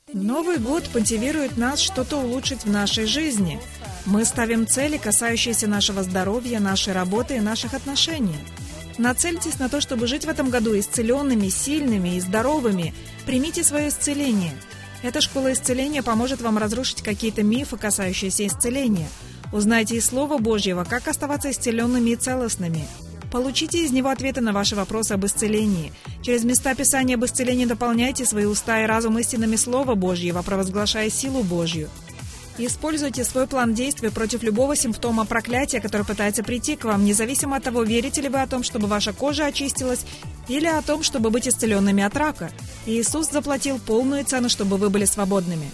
Новый год мотивирует нас что-то улучшить в нашей жизни. Мы ставим цели, касающиеся нашего здоровья, нашей работы и наших отношений. Нацельтесь на то, чтобы жить в этом году исцеленными, сильными и здоровыми. Примите свое исцеление. Эта школа исцеления поможет вам разрушить какие-то мифы, касающиеся исцеления. Узнайте из Слова Божьего, как оставаться исцеленными и целостными. Получите из него ответы на ваши вопросы об исцелении. Через места Писания об исцелении дополняйте свои уста и разум истинами Слова Божьего, провозглашая силу Божью. Используйте свой план действий против любого симптома проклятия, который пытается прийти к вам, независимо от того, верите ли вы о том, чтобы ваша кожа очистилась, или о том, чтобы быть исцеленными от рака. Иисус заплатил полную цену, чтобы вы были свободными.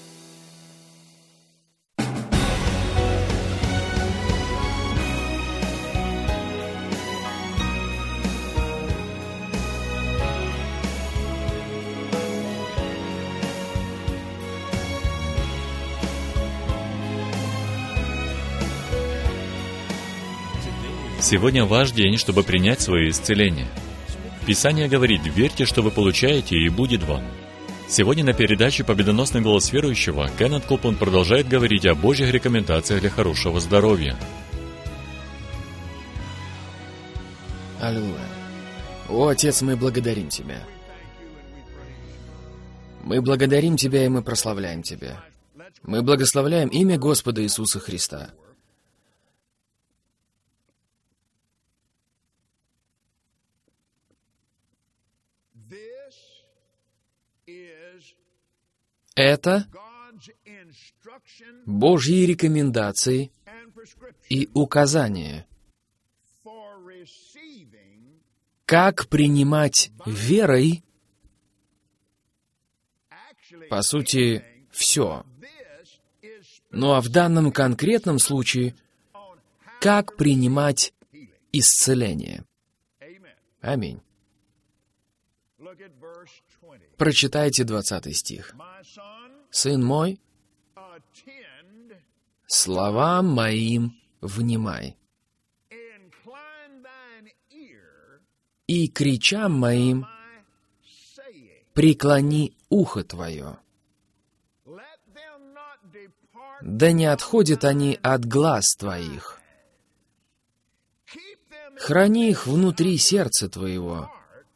Сегодня ваш день, чтобы принять свое исцеление. Писание говорит: верьте, что вы получаете, и будет вам. Сегодня на передаче «Победоносный голос верующего» Кеннет Копланд продолжает говорить о Божьих рекомендациях для хорошего здоровья. Аллилуйя. О, Отец, мы благодарим Тебя. Мы благодарим Тебя, и мы прославляем Тебя. Мы благословляем имя Господа Иисуса Христа. Это Божьи рекомендации и указания, как принимать верой, по сути, все. Ну а в данном конкретном случае, как принимать исцеление. Аминь. Прочитайте 20 стих. «Сын мой, словам моим внимай, и кричам моим преклони ухо твое. Да не отходят они от глаз твоих. Храни их внутри сердца твоего,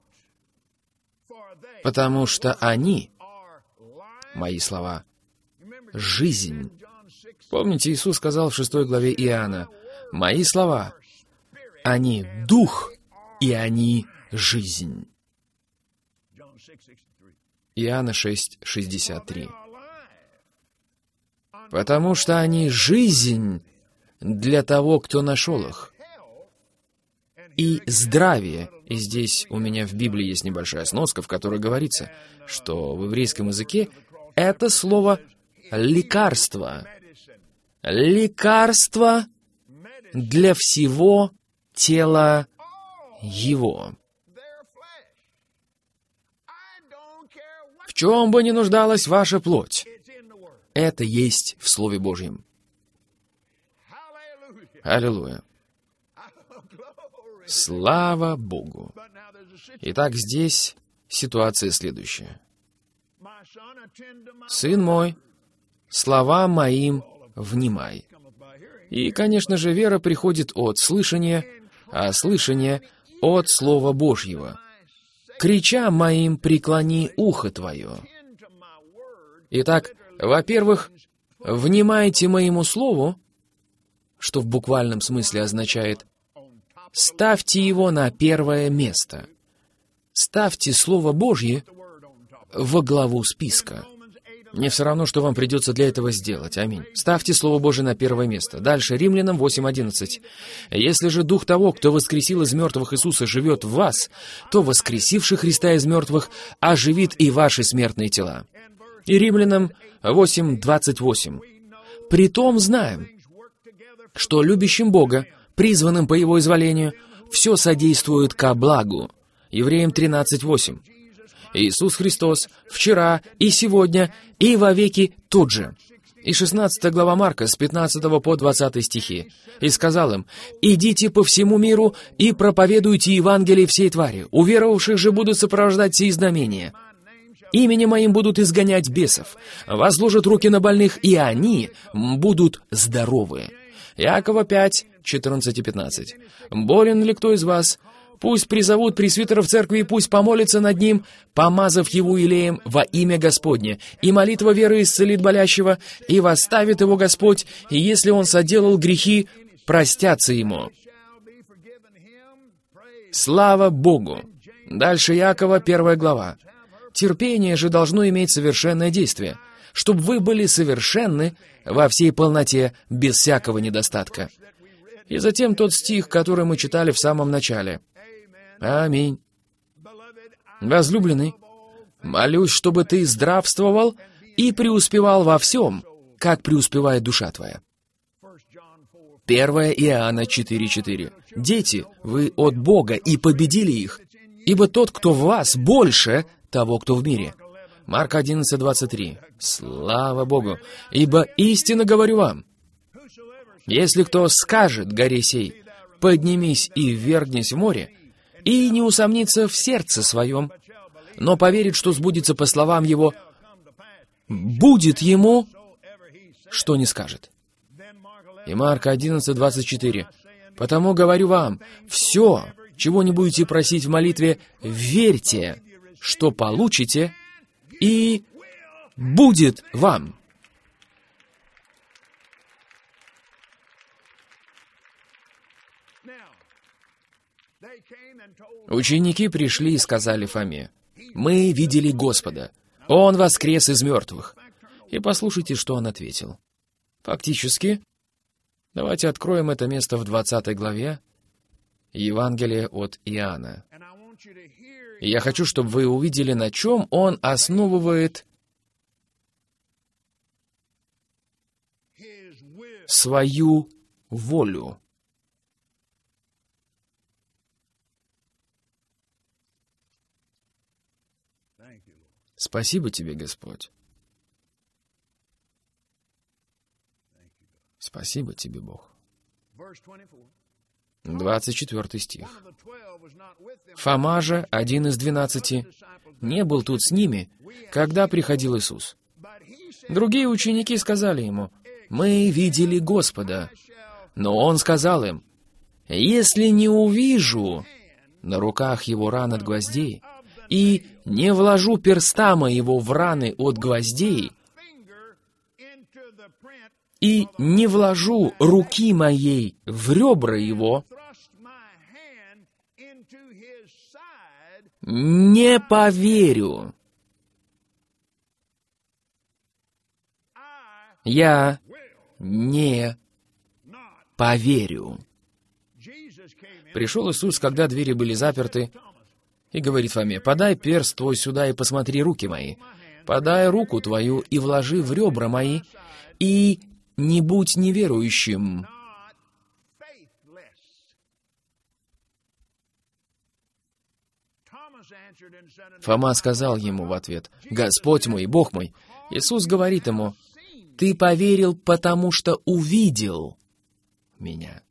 потому что они, мои слова, жизнь». Помните, Иисус сказал в 6 главе Иоанна: «Мои слова, они дух, и они жизнь». Иоанна 6:63. Потому что они жизнь для того, кто нашел их, и здравие. И здесь у меня в Библии есть небольшая сноска, в которой говорится, что в еврейском языке это слово «лекарство». Лекарство для всего тела его. В чем бы ни нуждалась ваша плоть, это есть в Слове Божьем. Аллилуйя. Слава Богу. Итак, здесь ситуация следующая. «Сын мой, словам моим внимай». И, конечно же, вера приходит от слышания, а слышание от Слова Божьего. «Кричам моим преклони ухо твое». Итак, во-первых, внимайте моему слову, что в буквальном смысле означает ставьте его на первое место. Ставьте Слово Божье во главу списка. Мне все равно, что вам придется для этого сделать. Аминь. Ставьте Слово Божие на первое место. Дальше, Римлянам 8:11. «Если же Дух того, кто воскресил из мертвых Иисуса, живет в вас, то воскресивший Христа из мертвых оживит и ваши смертные тела». И Римлянам 8:28. «Притом знаем, что любящим Бога, призванным по Его изволению, все содействует ко благу». Евреям 13:8. «Иисус Христос вчера и сегодня и вовеки тот же». И 16 глава Марка с 15 по 20 стихи. «И сказал им: идите по всему миру и проповедуйте Евангелие всей твари. Уверовавших же будут сопровождать сии знамения. Именем моим будут изгонять бесов, возложат руки на больных, и они будут здоровы». Иакова 5, 14 и 15. «Болен ли кто из вас? Пусть призовут пресвитера в церкви, и пусть помолится над ним, помазав его илеем во имя Господне. И молитва веры исцелит болящего, и восставит его Господь, и если он соделал грехи, простятся ему». Слава Богу! Дальше Иакова, 1 глава. «Терпение же должно иметь совершенное действие, чтобы вы были совершенны во всей полноте, без всякого недостатка». И затем тот стих, который мы читали в самом начале. Аминь. «Возлюбленный, молюсь, чтобы ты здравствовал и преуспевал во всем, как преуспевает душа твоя». 1 Иоанна 4:4. «Дети, вы от Бога и победили их, ибо тот, кто в вас, больше того, кто в мире». Марк 11:23. Слава Богу! «Ибо истинно говорю вам, если кто скажет горе сей, поднимись и ввергнись в море, и не усомнится в сердце своем, но поверит, что сбудется по словам его, будет ему, что не скажет». И Марка 11:24. «Потому говорю вам, все, чего не будете просить в молитве, верьте, что получите, и будет вам». Ученики пришли и сказали Фоме: «Мы видели Господа. Он воскрес из мертвых». И послушайте, что он ответил. Фактически, давайте откроем это место в 20 главе Евангелия от Иоанна. И я хочу, чтобы вы увидели, на чем он основывает свою волю. Спасибо тебе, Господь. Спасибо тебе, Бог. 24 стих. «Фома же, один из 12, не был тут с ними, когда приходил Иисус. Другие ученики сказали ему: мы видели Господа. Но он сказал им: если не увижу на руках его ран от гвоздей, и не вложу перста моего в раны от гвоздей, и не вложу руки моей в ребра его, не поверю». Я не поверю. Пришел Иисус, когда двери были заперты, и говорит Фоме: «Подай перст твой сюда и посмотри руки мои. Подай руку твою и вложи в ребра мои, и не будь неверующим». Фома сказал ему в ответ: «Господь мой, Бог мой». Иисус говорит ему: «Ты поверил, потому что увидел меня».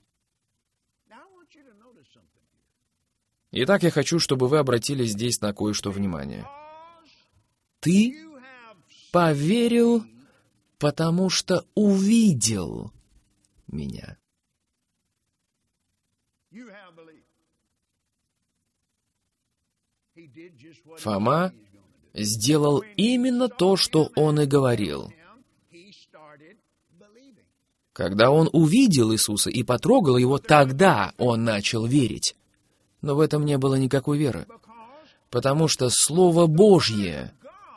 Итак, я хочу, чтобы вы обратили здесь на кое-что внимание. Ты поверил, потому что увидел меня. Фома сделал именно то, что он и говорил. Когда он увидел Иисуса и потрогал его, тогда он начал верить. Но в этом не было никакой веры, потому что Слово Божье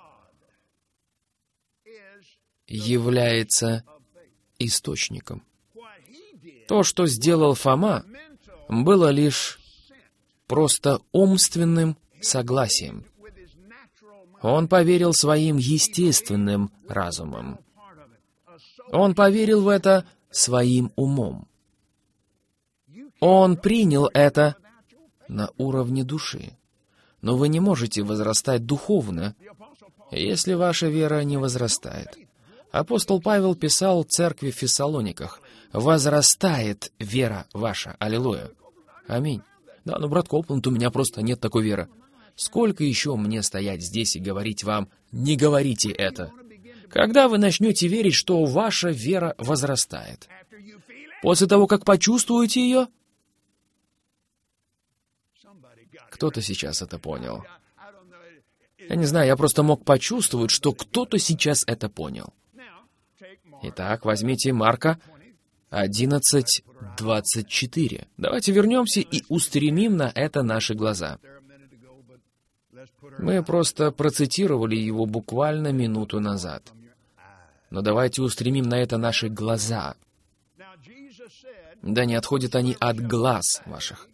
является источником. То, что сделал Фома, было лишь просто умственным согласием. Он поверил своим естественным разумом. Он поверил в это своим умом. Он принял это на уровне души. Но вы не можете возрастать духовно, если ваша вера не возрастает. Апостол Павел писал церкви в Фессалониках: «Возрастает вера ваша». Аллилуйя. Аминь. Да, но, брат Копланд, у меня просто нет такой веры. Сколько еще мне стоять здесь и говорить вам, не говорите это? Когда вы начнете верить, что ваша вера возрастает? После того, как почувствуете ее? Кто-то сейчас это понял. Я не знаю, я просто мог почувствовать, что кто-то сейчас это понял. Итак, возьмите Марка 11:24. Давайте вернемся и устремим на это наши глаза. Мы просто процитировали его буквально минуту назад. Но давайте устремим на это наши глаза. Да не отходят они от глаз ваших.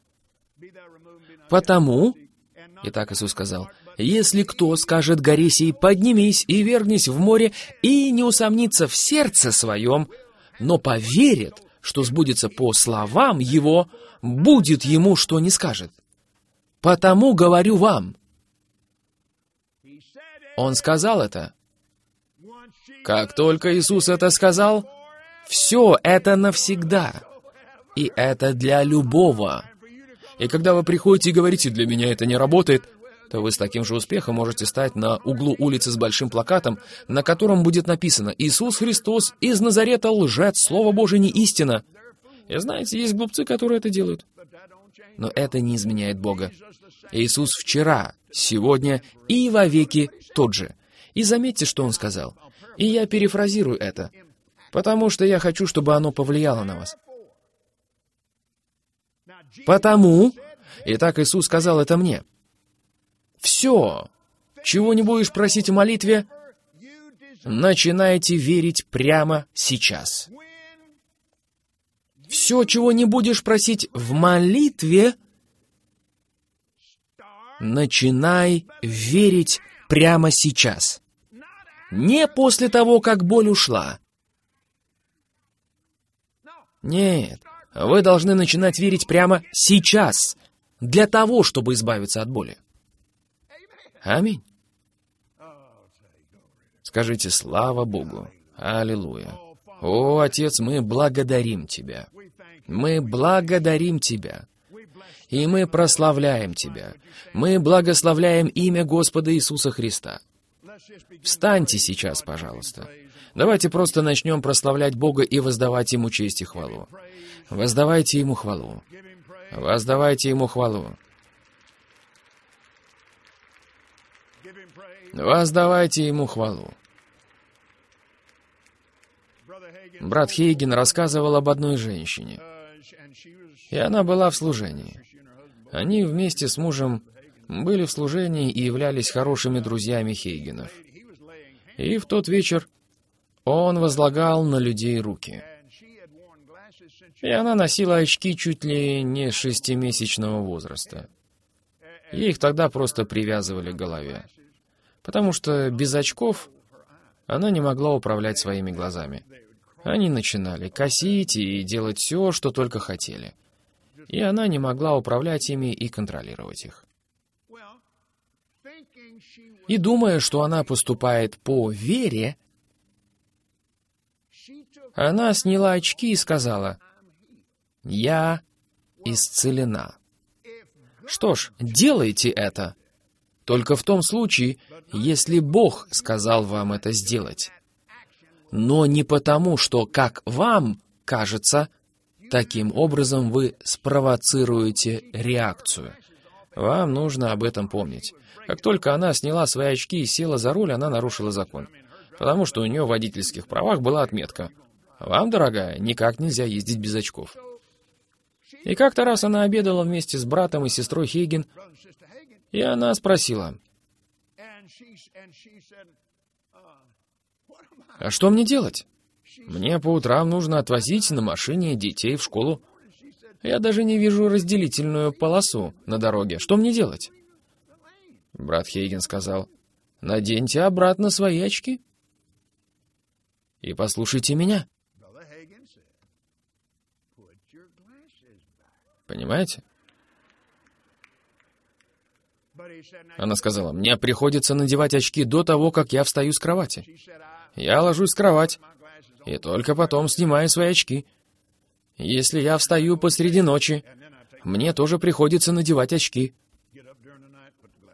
Потому, итак, Иисус сказал, «Если кто скажет горе сей, поднимись и вернись в море, и не усомнится в сердце своем, но поверит, что сбудется по словам его, будет ему, что не скажет. Потому говорю вам». Он сказал это. Как только Иисус это сказал, все это навсегда. И это для любого. И когда вы приходите и говорите, «Для меня это не работает», то вы с таким же успехом можете стать на углу улицы с большим плакатом, на котором будет написано «Иисус Христос из Назарета лжец, Слово Божие не истина». И знаете, есть глупцы, которые это делают. Но это не изменяет Бога. Иисус вчера, сегодня и вовеки тот же. И заметьте, что Он сказал. И я перефразирую это, потому что я хочу, чтобы оно повлияло на вас. Потому, итак, Иисус сказал это мне. Все, чего не будешь просить в молитве, начинайте верить прямо сейчас. Все, чего не будешь просить в молитве, начинай верить прямо сейчас. Не после того, как боль ушла. Нет, вы должны начинать верить прямо сейчас, для того, чтобы избавиться от боли. Аминь. Скажите «Слава Богу». Аллилуйя. О, Отец, мы благодарим Тебя. Мы благодарим Тебя. И мы прославляем Тебя. Мы благословляем имя Господа Иисуса Христа. Встаньте сейчас, пожалуйста. Давайте просто начнем прославлять Бога и воздавать Ему честь и хвалу. Воздавайте Ему хвалу. Воздавайте Ему хвалу. Воздавайте Ему хвалу. Брат Хейген рассказывал об одной женщине, и она была в служении. Они вместе с мужем были в служении и являлись хорошими друзьями Хейгенов. И в тот вечер он возлагал на людей руки. И она носила очки чуть ли не 6-месячного возраста. Ей их тогда просто привязывали к голове, потому что без очков она не могла управлять своими глазами. Они начинали косить и делать все, что только хотели. И она не могла управлять ими и контролировать их. И думая, что она поступает по вере, она сняла очки и сказала: «Я исцелена». Что ж, делайте это. Только в том случае, если Бог сказал вам это сделать. Но не потому, что, как вам кажется, таким образом вы спровоцируете реакцию. Вам нужно об этом помнить. Как только она сняла свои очки и села за руль, она нарушила закон. Потому что у нее в водительских правах была отметка: «Вам, дорогая, никак нельзя ездить без очков». И как-то раз она обедала вместе с братом и сестрой Хейген, и она спросила: «А что мне делать? Мне по утрам нужно отвозить на машине детей в школу. Я даже не вижу разделительную полосу на дороге. Что мне делать?» Брат Хейген сказал: «Наденьте обратно свои очки и послушайте меня». Понимаете? Она сказала: «Мне приходится надевать очки до того, как я встаю с кровати. Я ложусь в кровать и только потом снимаю свои очки. Если я встаю посреди ночи, мне тоже приходится надевать очки.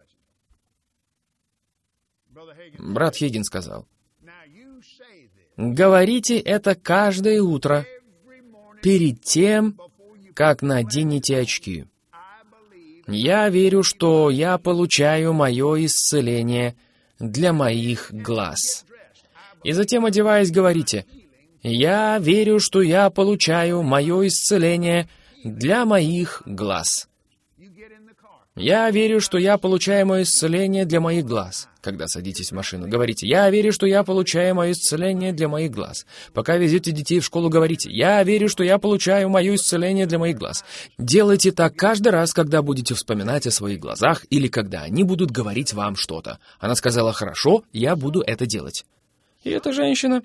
Брат Хейген сказал: «Говорите это каждое утро, перед тем, как наденете очки. Я верю, что я получаю мое исцеление для моих глаз». И затем, одеваясь, говорите: «Я верю, что я получаю мое исцеление для моих глаз». «Я верю, что я получаю мое исцеление для моих глаз». Когда садитесь в машину, говорите: «Я верю, что я получаю мое исцеление для моих глаз». Пока везете детей в школу, говорите: «Я верю, что я получаю мое исцеление для моих глаз». Делайте так каждый раз, когда будете вспоминать о своих глазах или когда они будут говорить вам что-то. Она сказала: «Хорошо, я буду это делать». И эта женщина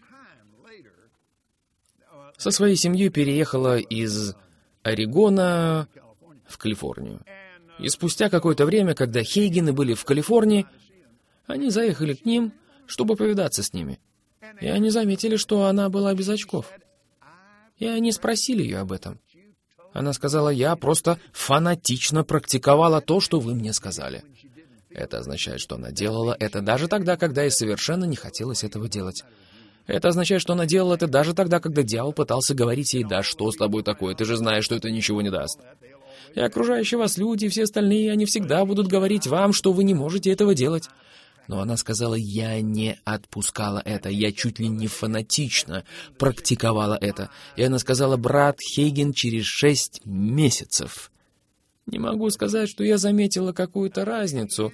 со своей семьей переехала из Орегона в Калифорнию. И спустя какое-то время, когда Хейгены были в Калифорнии, они заехали к ним, чтобы повидаться с ними. И они заметили, что она была без очков. И они спросили ее об этом. Она сказала: «Я просто фанатично практиковала то, что вы мне сказали». Это означает, что она делала это даже тогда, когда ей совершенно не хотелось этого делать. Это означает, что она делала это даже тогда, когда дьявол пытался говорить ей: «Да что с тобой такое? Ты же знаешь, что это ничего не даст». И окружающие вас люди, и все остальные, они всегда будут говорить вам, что вы не можете этого делать. Но она сказала: «Я не отпускала это, я чуть ли не фанатично практиковала это». И она сказала: «Брат Хейген, через 6 месяцев». Не могу сказать, что я заметила какую-то разницу,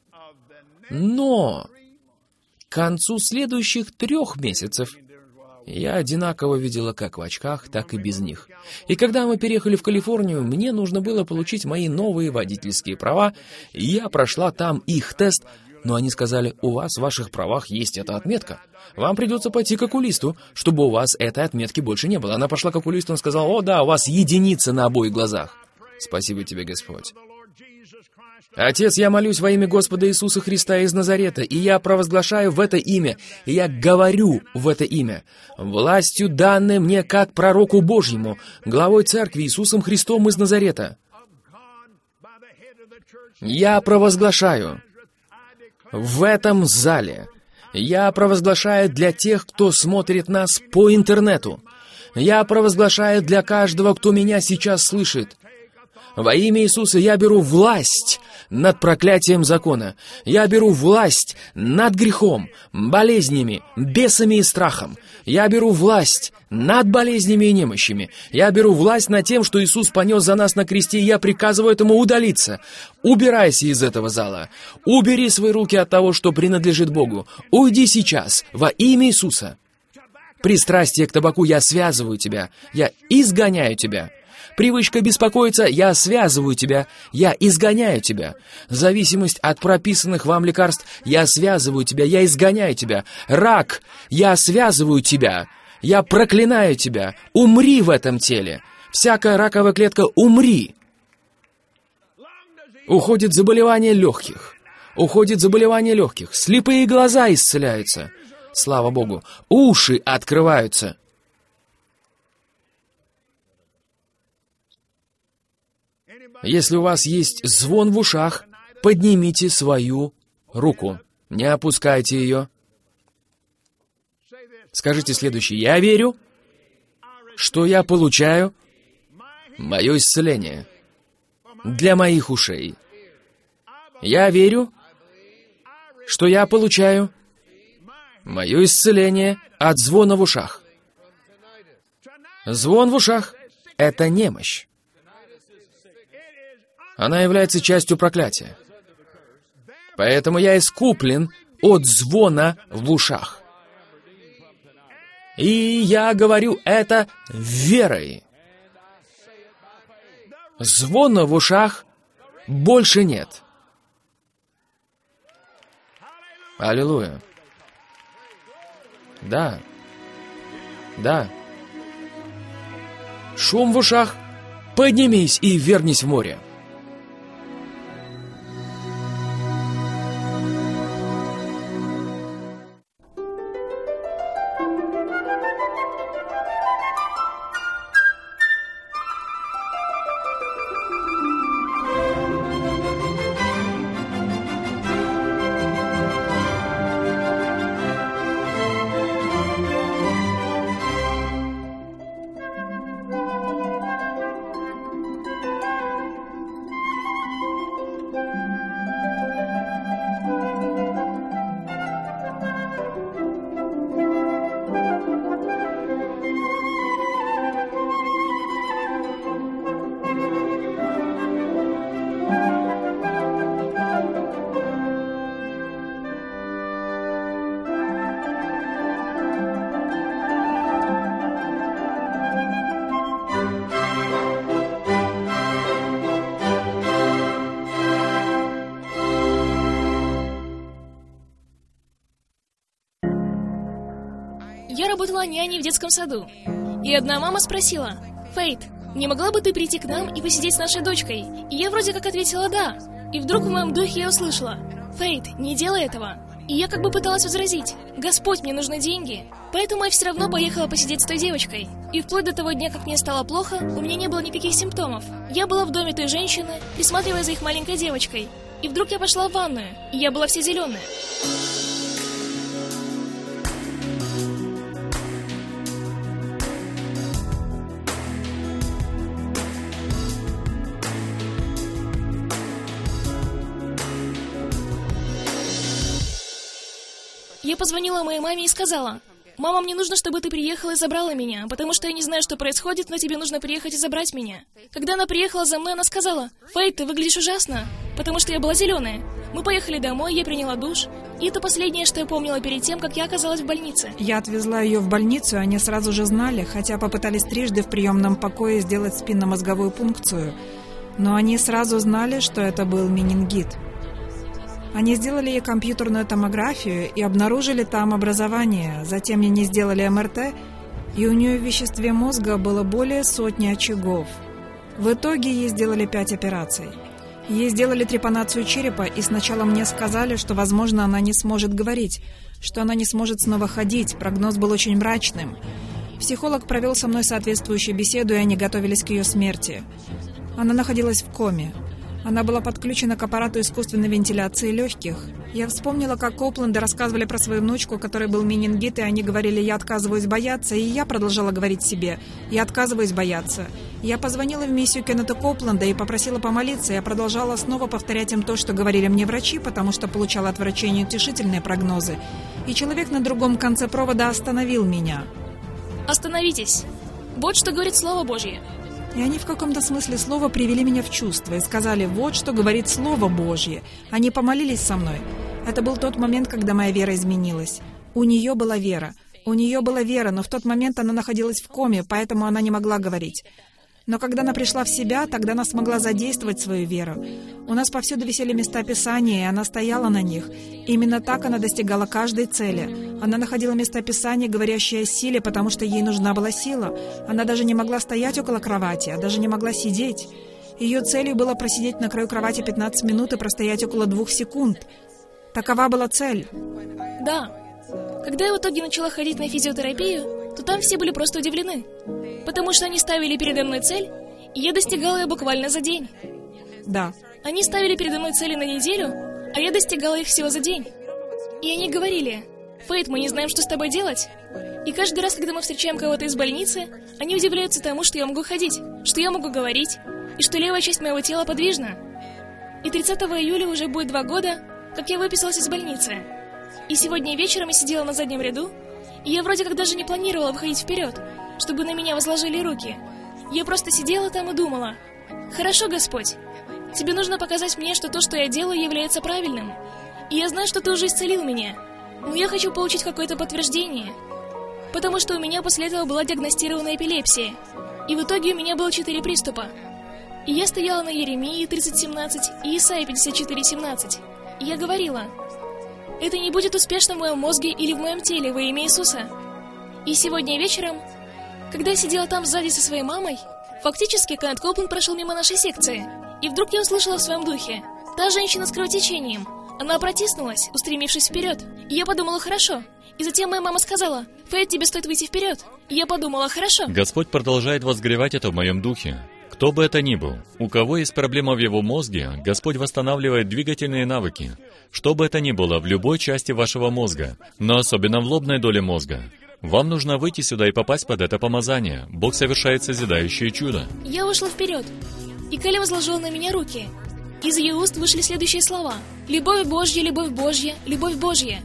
но к концу следующих 3 месяцев я одинаково видела как в очках, так и без них. И когда мы переехали в Калифорнию, мне нужно было получить мои новые водительские права, и я прошла там их тест, но они сказали: «У вас в ваших правах есть эта отметка. Вам придется пойти к окулисту, чтобы у вас этой отметки больше не было». Она пошла к окулисту, он сказал: «О да, у вас единица на обоих глазах». Спасибо тебе, Господь. Отец, я молюсь во имя Господа Иисуса Христа из Назарета, и я провозглашаю в это имя, и я говорю в это имя, властью, данной мне как пророку Божьему, главой церкви Иисусом Христом из Назарета. Я провозглашаю в этом зале, я провозглашаю для тех, кто смотрит нас по интернету, я провозглашаю для каждого, кто меня сейчас слышит. Во имя Иисуса я беру власть над проклятием закона. Я беру власть над грехом, болезнями, бесами и страхом. Я беру власть над болезнями и немощами. Я беру власть над тем, что Иисус понес за нас на кресте, и я приказываю этому удалиться. Убирайся из этого зала. Убери свои руки от того, что принадлежит Богу. Уйди сейчас во имя Иисуса. Пристрастие к табаку, я связываю тебя. Я изгоняю тебя. Привычка беспокоиться, я связываю тебя, я изгоняю тебя. Зависимость от прописанных вам лекарств, я связываю тебя, я изгоняю тебя. Рак, я связываю тебя, я проклинаю тебя. Умри в этом теле. Всякая раковая клетка, умри. Уходит заболевание легких. Уходит заболевание легких. Слепые глаза исцеляются. Слава Богу. Уши открываются. Если у вас есть звон в ушах, поднимите свою руку. Не опускайте ее. Скажите следующее. Я верю, что я получаю мое исцеление для моих ушей. Я верю, что я получаю мое исцеление от звона в ушах. Звон в ушах — это немощь. Она является частью проклятия. Поэтому я искуплен от звона в ушах. И я говорю это верой. Звона в ушах больше нет. Аллилуйя. Да. Да. Шум в ушах. Поднимись и вернись в море. Я работала няней в детском саду. И одна мама спросила: «Фейт, не могла бы ты прийти к нам и посидеть с нашей дочкой?» И я вроде как ответила «да». И вдруг в моем духе я услышала: «Фейт, не делай этого». И я как бы пыталась возразить: «Господь, мне нужны деньги». Поэтому я все равно поехала посидеть с той девочкой. И вплоть до того дня, как мне стало плохо, у меня не было никаких симптомов. Я была в доме той женщины, присматривая за их маленькой девочкой. И вдруг я пошла в ванную, и я была вся зеленая. Я позвонила моей маме и сказала: «Мама, мне нужно, чтобы ты приехала и забрала меня, потому что я не знаю, что происходит, но тебе нужно приехать и забрать меня». Когда она приехала за мной, она сказала: «Фейт, ты выглядишь ужасно», потому что я была зеленая. Мы поехали домой, я приняла душ, и это последнее, что я помнила перед тем, как я оказалась в больнице. Я отвезла ее в больницу, и они сразу же знали, хотя попытались трижды в приемном покое сделать спинномозговую пункцию, но они сразу знали, что это был менингит. Они сделали ей компьютерную томографию и обнаружили там образование. Затем они сделали МРТ, и у нее в веществе мозга было более 100 очагов. В итоге ей сделали 5 операций. Ей сделали трепанацию черепа, и сначала мне сказали, что, возможно, она не сможет говорить, что она не сможет снова ходить. Прогноз был очень мрачным. Психолог провел со мной соответствующую беседу, и они готовились к ее смерти. Она находилась в коме. Она была подключена к аппарату искусственной вентиляции легких. Я вспомнила, как Копленды рассказывали про свою внучку, которой был менингит, и они говорили: «Я отказываюсь бояться», и я продолжала говорить себе: «Я отказываюсь бояться». Я позвонила в миссию Кеннета Копленда и попросила помолиться. Я продолжала снова повторять им то, что говорили мне врачи, потому что получала от врачей неутешительные прогнозы. И человек на другом конце провода остановил меня. «Остановитесь! Вот что говорит Слово Божье». И они в каком-то смысле слова привели меня в чувство и сказали: «Вот что говорит Слово Божье». Они помолились со мной. Это был тот момент, когда моя вера изменилась. У нее была вера. У нее была вера, но в тот момент она находилась в коме, поэтому она не могла говорить. Но когда она пришла в себя, тогда она смогла задействовать свою веру. У нас повсюду висели места Писания, и она стояла на них. Именно так она достигала каждой цели. Она находила места Писания, говорящие о силе, потому что ей нужна была сила. Она даже не могла стоять около кровати, а даже не могла сидеть. Ее целью было просидеть на краю кровати 15 минут и простоять около 2 секунд. Такова была цель. Да. Когда я в итоге начала ходить на физиотерапию, то там все были просто удивлены. Потому что они ставили передо мной цель, и я достигала ее буквально за день. Да. Они ставили передо мной цели на неделю, а я достигала их всего за день. И они говорили: «Фейт, мы не знаем, что с тобой делать». И каждый раз, когда мы встречаем кого-то из больницы, они удивляются тому, что я могу ходить, что я могу говорить, и что левая часть моего тела подвижна. И 30 июля уже будет 2 года, как я выписалась из больницы. И сегодня вечером я сидела на заднем ряду, и я вроде как даже не планировала выходить вперед, чтобы на меня возложили руки. Я просто сидела там и думала: «Хорошо, Господь, Тебе нужно показать мне, что то, что я делаю, является правильным. И я знаю, что Ты уже исцелил меня, но я хочу получить какое-то подтверждение, потому что у меня после этого была диагностирована эпилепсия, и в итоге у меня было 4 приступа. И я стояла на Иеремии 30:17 и Исаии 54:17, и я говорила: это не будет успешно в моем мозге или в моем теле во имя Иисуса. И сегодня вечером, когда я сидела там сзади со своей мамой, фактически Кеннет Копленд прошел мимо нашей секции, и вдруг я услышала в своем духе: та женщина с кровотечением. Она протиснулась, устремившись вперед. И я подумала: хорошо. И затем моя мама сказала: Фейт, тебе стоит выйти вперед. И я подумала: хорошо. Господь продолжает возгревать это в моем духе. Кто бы это ни был, у кого есть проблема в его мозге, Господь восстанавливает двигательные навыки. Что бы это ни было в любой части вашего мозга, но особенно в лобной доле мозга. Вам нужно выйти сюда и попасть под это помазание. Бог совершает созидающее чудо. Я вышла вперед, и Келли возложила на меня руки. Из ее уст вышли следующие слова: «Любовь Божья, любовь Божья, любовь Божья».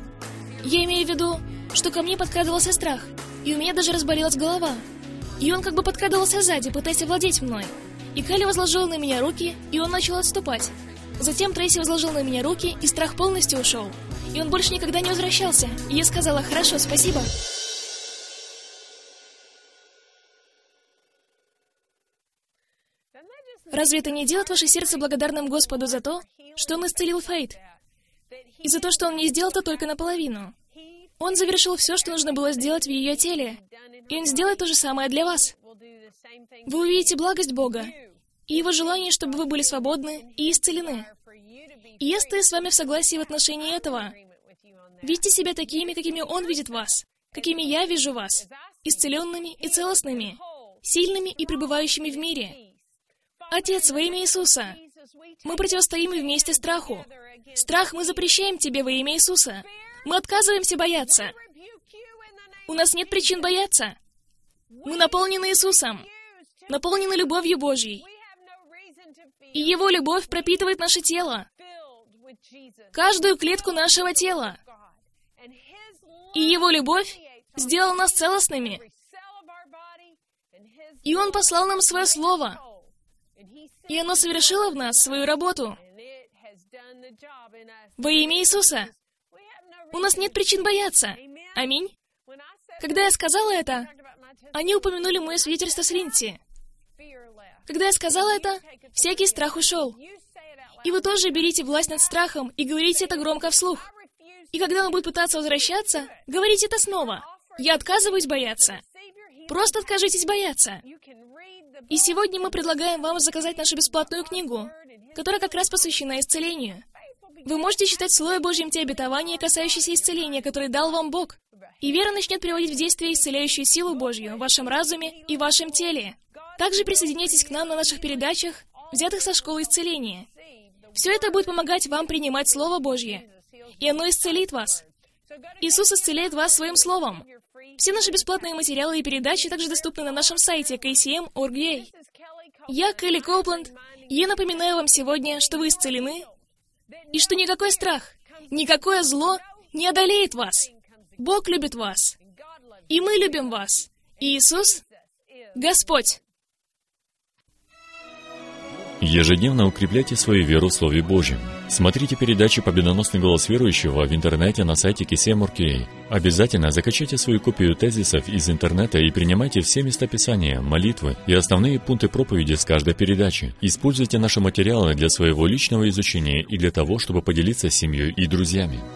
Я имею в виду, что ко мне подкрадывался страх, и у меня даже разболелась голова. И он как бы подкрадывался сзади, пытаясь овладеть мной. И Келли возложила на меня руки, и он начал отступать. Затем Трейси возложил на меня руки, и страх полностью ушел. И он больше никогда не возвращался. И я сказала: «Хорошо, спасибо». Разве это не делает ваше сердце благодарным Господу за то, что Он исцелил Фейт? И за то, что Он не сделал это только наполовину? Он завершил все, что нужно было сделать в ее теле. И Он сделает то же самое для вас. Вы увидите благость Бога и Его желание, чтобы вы были свободны и исцелены. И я стою с вами в согласии в отношении этого. Видите себя такими, какими Он видит вас, какими я вижу вас, исцеленными и целостными, сильными и пребывающими в мире. Отец, во имя Иисуса, мы противостоим вместе страху. Страх мы запрещаем Тебе во имя Иисуса. Мы отказываемся бояться. У нас нет причин бояться. Мы наполнены Иисусом, наполнены любовью Божьей. И Его любовь пропитывает наше тело, каждую клетку нашего тела. И Его любовь сделала нас целостными. И Он послал нам Свое Слово. И оно совершило в нас свою работу. Во имя Иисуса. У нас нет причин бояться. Аминь. Когда я сказала это, они упомянули мое свидетельство с Линдси. Когда я сказала это, всякий страх ушел. И вы тоже берите власть над страхом и говорите это громко вслух. И когда он будет пытаться возвращаться, говорите это снова. Я отказываюсь бояться. Просто откажитесь бояться. И сегодня мы предлагаем вам заказать нашу бесплатную книгу, которая как раз посвящена исцелению. Вы можете читать в Слове Божьем те обетования, касающиеся исцеления, которые дал вам Бог. И вера начнет приводить в действие исцеляющую силу Божью в вашем разуме и вашем теле. Также присоединяйтесь к нам на наших передачах, взятых со школы исцеления. Все это будет помогать вам принимать Слово Божье, и оно исцелит вас. Иисус исцеляет вас Своим Словом. Все наши бесплатные материалы и передачи также доступны на нашем сайте kcm.org.ua. Я, Келли Коупленд, и я напоминаю вам сегодня, что вы исцелены, и что никакой страх, никакое зло не одолеет вас. Бог любит вас, и мы любим вас. И Иисус — Господь. Ежедневно укрепляйте свою веру в Слове Божьем. Смотрите передачи «Победоносный голос верующего» в интернете на сайте KCM.org.ua. Обязательно закачайте свою копию тезисов из интернета и принимайте все места Писания, молитвы и основные пункты проповеди с каждой передачи. Используйте наши материалы для своего личного изучения и для того, чтобы поделиться с семьей и друзьями.